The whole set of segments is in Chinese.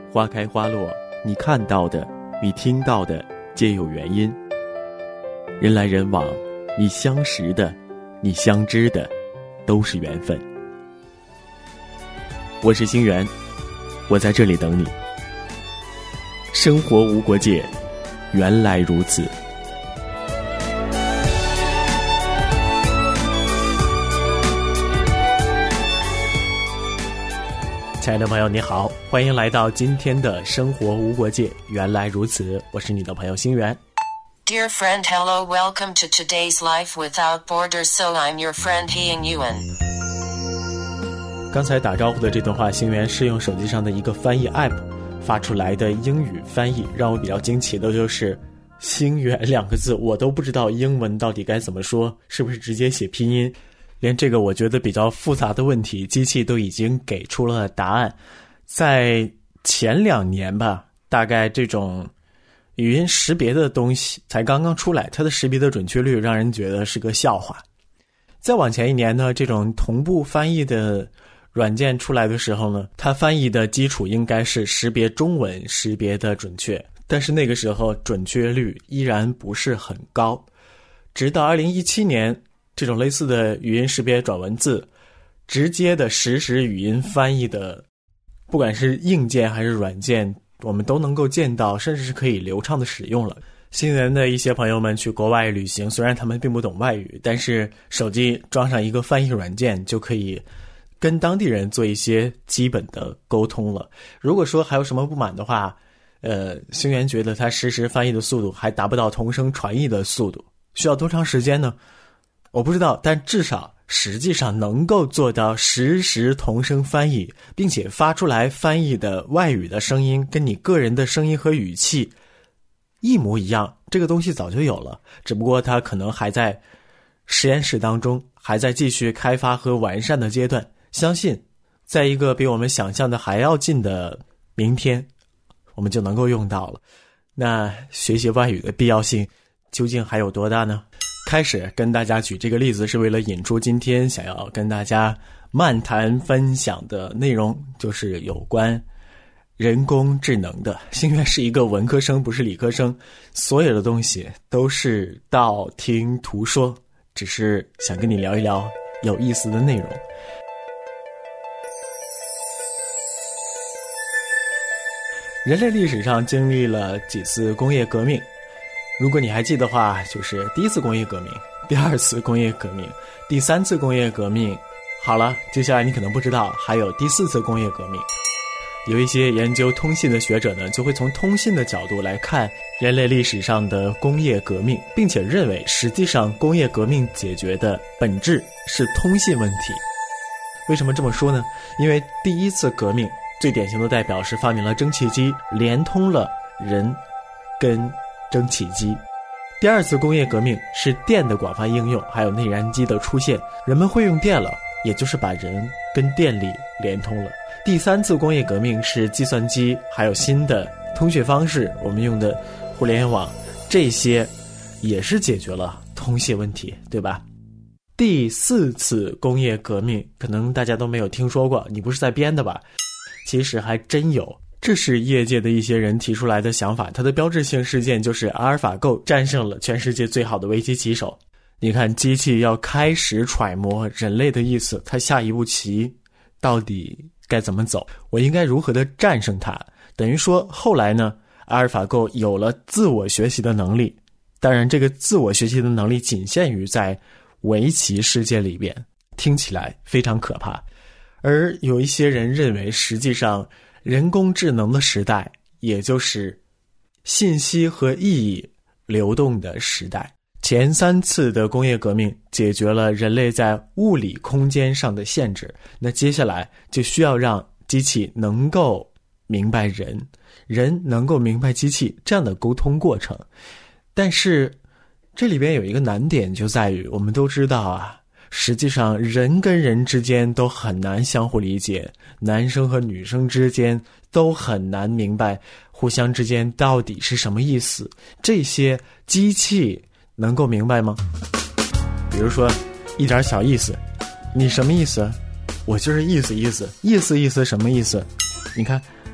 花开花落，你看到的，你听到的，皆有原因。人来人往，你相识的，你相知的，都是缘分。我是星源，我在这里等你。生活无国界，原来如此。亲爱的朋友你好，欢迎来到今天的生活无国界，原来如此，我是你的朋友星源。 Dear friend, hello, welcome to today's Life Without Borders. So I'm your friend Hiying Yuan. 刚才打招呼的这段话，星源是用手机上的一个翻译 app 发出来的英语翻译，让我比较惊奇的就是星源两个字我都不知道英文到底该怎么说，是不是直接写拼音？连这个我觉得比较复杂的问题，机器都已经给出了答案。在前2年吧，大概这种语音识别的东西才刚刚出来，它的识别的准确率让人觉得是个笑话。再往前1年呢，这种同步翻译的软件出来的时候呢，它翻译的基础应该是识别中文识别的准确，但是那个时候准确率依然不是很高。直到2017年，这种类似的语音识别转文字直接的实时语音翻译的，不管是硬件还是软件，我们都能够见到，甚至是可以流畅的使用了。新人的一些朋友们去国外旅行，虽然他们并不懂外语，但是手机装上一个翻译软件就可以跟当地人做一些基本的沟通了。如果说还有什么不满的话，星源觉得它实时翻译的速度还达不到同声传译的速度，需要多长时间呢？我不知道，但至少实际上能够做到实时同声翻译，并且发出来翻译的外语的声音跟你个人的声音和语气一模一样，这个东西早就有了，只不过它可能还在实验室当中，还在继续开发和完善的阶段。相信在一个比我们想象的还要近的明天，我们就能够用到了。那学习外语的必要性究竟还有多大呢？开始跟大家举这个例子是为了引出今天想要跟大家漫谈分享的内容，就是有关人工智能的。星源是一个文科生，不是理科生，所有的东西都是道听途说，只是想跟你聊一聊有意思的内容。人类历史上经历了几次工业革命，如果你还记得的话，就是第1次工业革命、第2次工业革命、第3次工业革命。好了，接下来你可能不知道，还有第4次工业革命。有一些研究通信的学者呢，就会从通信的角度来看人类历史上的工业革命，并且认为实际上工业革命解决的本质是通信问题。为什么这么说呢？因为第1次革命最典型的代表是发明了蒸汽机，连通了人跟蒸汽机。第2次工业革命是电的广泛应用，还有内燃机的出现，人们会用电了，也就是把人跟电力连通了。第3次工业革命是计算机，还有新的通讯方式，我们用的互联网，这些也是解决了通信问题，对吧？第4次工业革命可能大家都没有听说过，你不是在编的吧？其实还真有，这是业界的一些人提出来的想法。它的标志性事件就是阿尔法狗战胜了全世界最好的围棋棋手。你看，机器要开始揣摩人类的意思，它下一步棋到底该怎么走，我应该如何的战胜它。等于说后来呢，阿尔法狗有了自我学习的能力，当然这个自我学习的能力仅限于在围棋世界里边，听起来非常可怕。而有一些人认为，实际上人工智能的时代，也就是信息和意义流动的时代。前3次的工业革命解决了人类在物理空间上的限制，那接下来就需要让机器能够明白人，人能够明白机器，这样的沟通过程。但是这里边有一个难点，就在于我们都知道啊，实际上人跟人之间都很难相互理解，男生和女生之间都很难明白互相之间到底是什么意思，这些机器能够明白吗？比如说一点小意思，你什么意思？我就是意思什么意思？你看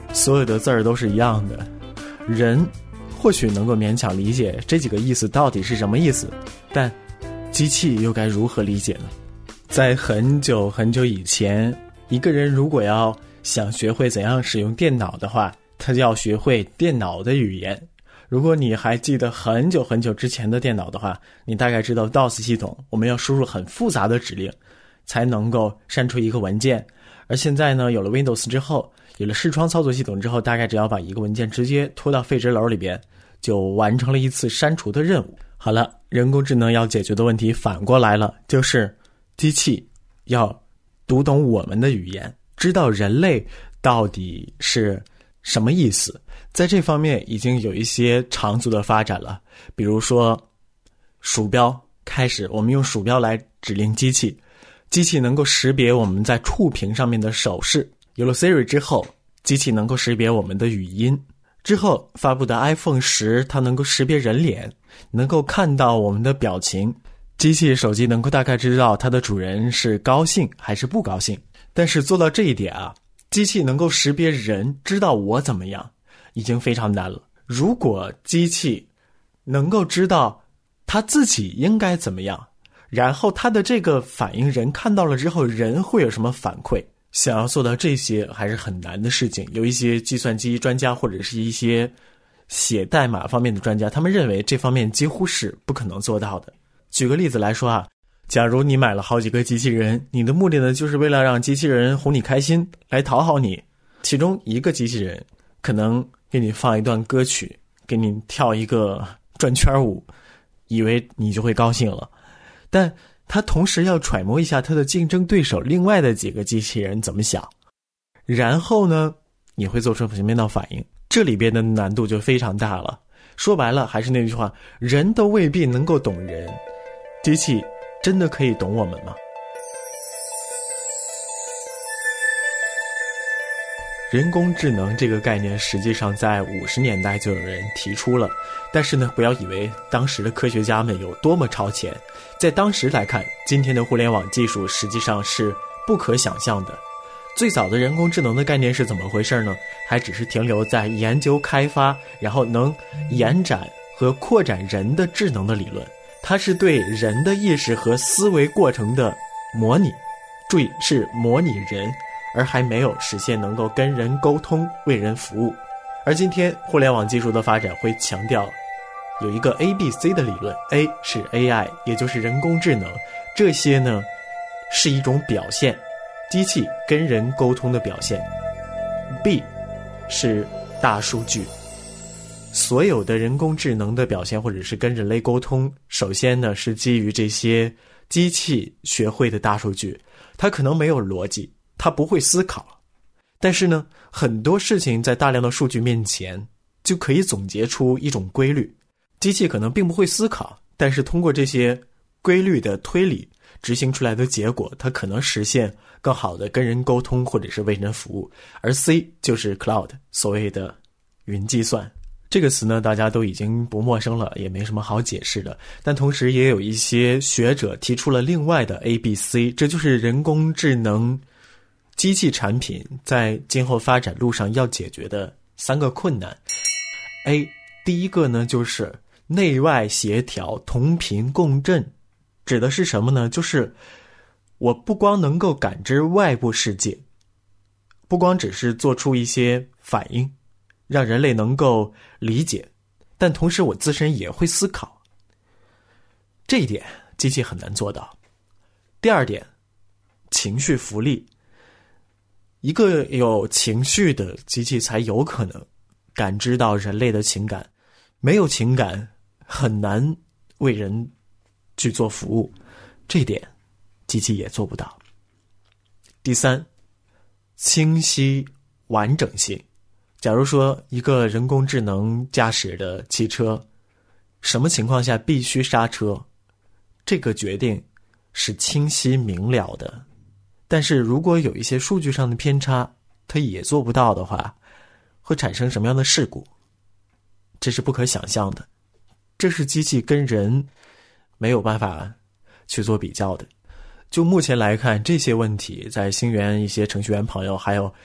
所有的字儿都是一样的，人或许能够勉强理解这几个意思到底是什么意思，但机器又该如何理解呢？在很久很久以前，一个人如果要想学会怎样使用电脑的话，他就要学会电脑的语言。如果你还记得很久很久之前的电脑的话，你大概知道 DOS 系统，我们要输入很复杂的指令才能够删除一个文件。而现在呢，有了 Windows 之后，有了视窗操作系统之后，大概只要把一个文件直接拖到废纸篓里边，就完成了一次删除的任务。好了，人工智能要解决的问题反过来了，就是机器要读懂我们的语言，知道人类到底是什么意思。在这方面已经有一些长足的发展了，比如说鼠标开始，我们用鼠标来指令机器，机器能够识别我们在触屏上面的手势。有了 Siri 之后，机器能够识别我们的语音。之后发布的 iPhone 10，它能够识别人脸，能够看到我们的表情。机器手机能够大概知道它的主人是高兴还是不高兴。但是做到这一点啊，机器能够识别人，知道我怎么样，已经非常难了。如果机器能够知道它自己应该怎么样，然后它的这个反应人看到了之后，人会有什么反馈？想要做到这些还是很难的事情。有一些计算机专家或者是一些写代码方面的专家，他们认为这方面几乎是不可能做到的。举个例子来说啊，假如你买了好几个机器人，你的目的呢就是为了让机器人哄你开心，来讨好你。其中一个机器人可能给你放一段歌曲，给你跳一个转圈舞，以为你就会高兴了。但他同时要揣摩一下他的竞争对手另外的几个机器人怎么想，然后呢，你会做出什么样的反应？这里边的难度就非常大了。说白了，还是那句话，人都未必能够懂人，机器真的可以懂我们吗？人工智能这个概念实际上在50年代就有人提出了，但是呢，不要以为当时的科学家们有多么超前，在当时来看，今天的互联网技术实际上是不可想象的。最早的人工智能的概念是怎么回事呢？还只是停留在研究开发，然后能延展和扩展人的智能的理论，它是对人的意识和思维过程的模拟，注意是模拟人，而还没有实现能够跟人沟通、为人服务。而今天互联网技术的发展会强调有一个 ABC 的理论， A 是 AI， 也就是人工智能，这些呢是一种表现，机器跟人沟通的表现。 B 是大数据，所有的人工智能的表现或者是跟人类沟通，首先呢是基于这些机器学会的大数据，它可能没有逻辑，它不会思考，但是呢，很多事情在大量的数据面前就可以总结出一种规律。机器可能并不会思考，但是通过这些规律的推理执行出来的结果，它可能实现更好的跟人沟通或者是为人服务。而 C 就是 Cloud， 所谓的云计算。这个词呢，大家都已经不陌生了，也没什么好解释的。但同时也有一些学者提出了另外的 ABC， 这就是人工智能机器产品在今后发展路上要解决的3个困难。A， 第一个呢就是内外协调、同频共振。指的是什么呢？就是我不光能够感知外部世界，不光只是做出一些反应让人类能够理解，但同时我自身也会思考。这一点机器很难做到。第二点，情绪福利。一个有情绪的机器才有可能感知到人类的情感，没有情感很难为人去做服务，这一点机器也做不到。第三，清晰完整性。假如说一个人工智能驾驶的汽车，什么情况下必须刹车，这个决定是清晰明了的。但是如果有一些数据上的偏差，它也做不到的话，会产生什么样的事故？这是不可想象的，这是机器跟人没有办法去做比较的。就目前来看，这些问题在星源一些程序员朋友还有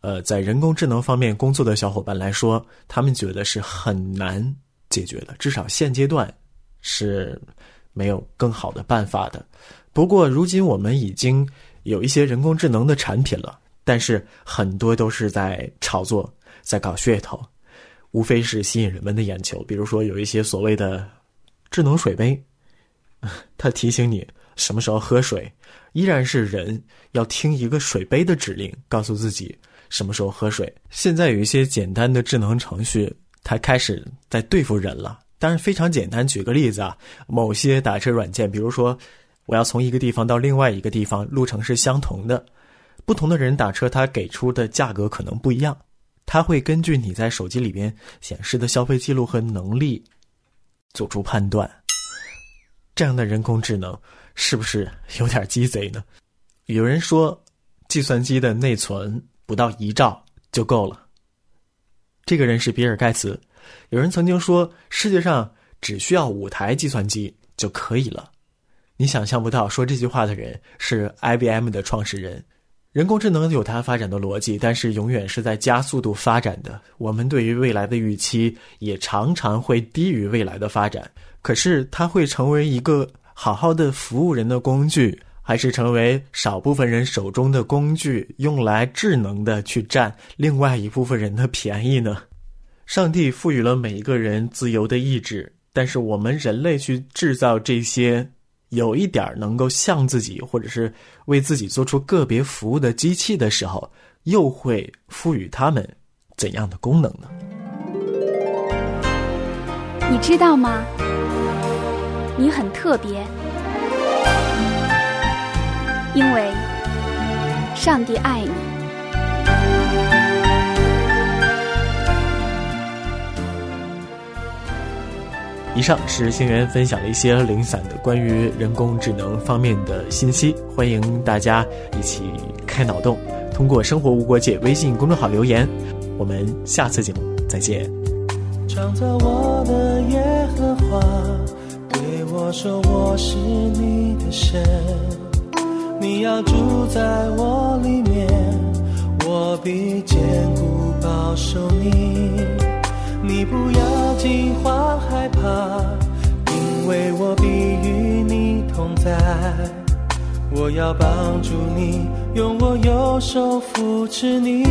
在人工智能方面工作的小伙伴来说，他们觉得是很难解决的，至少现阶段是没有更好的办法的。不过如今我们已经有一些人工智能的产品了，但是很多都是在炒作，在搞噱头，无非是吸引人们的眼球。比如说有一些所谓的智能水杯，它提醒你什么时候喝水，依然是人要听一个水杯的指令，告诉自己什么时候喝水。现在有一些简单的智能程序，它开始在对付人了，当然非常简单。举个例子啊，某些打车软件，比如说我要从一个地方到另外一个地方，路程是相同的，不同的人打车，他给出的价格可能不一样，他会根据你在手机里边显示的消费记录和能力做出判断。这样的人工智能是不是有点鸡贼呢？有人说计算机的内存不到1兆就够了，这个人是比尔盖茨。有人曾经说世界上只需要5台计算机就可以了。你想象不到说这句话的人是 IBM 的创始人。人工智能有它发展的逻辑，但是永远是在加速度发展的。我们对于未来的预期也常常会低于未来的发展。可是它会成为一个好好的服务人的工具，还是成为少部分人手中的工具，用来智能的去占另外一部分人的便宜呢？上帝赋予了每一个人自由的意志，但是我们人类去制造这些有一点能够像自己，或者是为自己做出个别服务的机器的时候，又会赋予他们怎样的功能呢？ 你知道吗？你很特别，因为上帝爱你。 以上是星源分享了一些零散的关于人工智能方面的信息，欢迎大家一起开脑洞，通过生活无国界微信公众号留言。我们下次节目再见。 创造我的耶和华对我说，我是你的神，你要住在我里面，我必坚固保守你。你不要惊慌害怕，因为我必与你同在。我要帮助你，用我右手扶持你。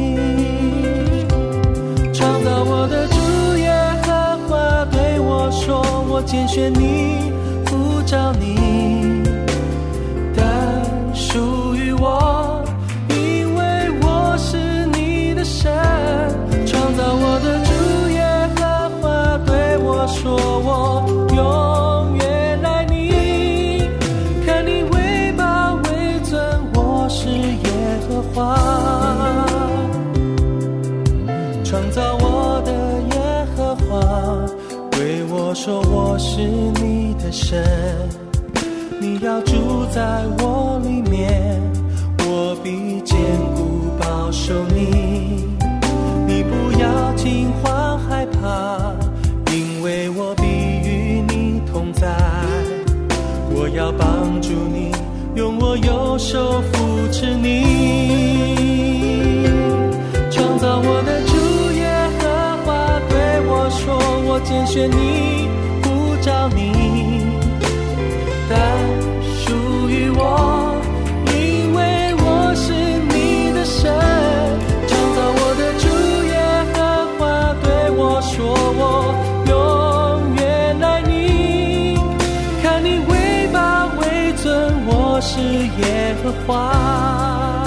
创造我的主耶和华对我说，我拣选你，呼召你，但属于我，因为我是你的神。创造我的主耶和华对我说，我永远爱你，看你为宝为尊，我是耶和华。创造我的耶和华对我说，我是你的神，你要住在我里面，我必坚固保守你。你不要惊慌害怕，因为我必与你同在。我要帮助你，用我右手扶持你。创造我的主耶和华对我说，我拣选你，呼召你，但属于我，因为我是你的神。创造我的主耶和华对我说，我永远爱你，看你为宝为尊，我是耶和华。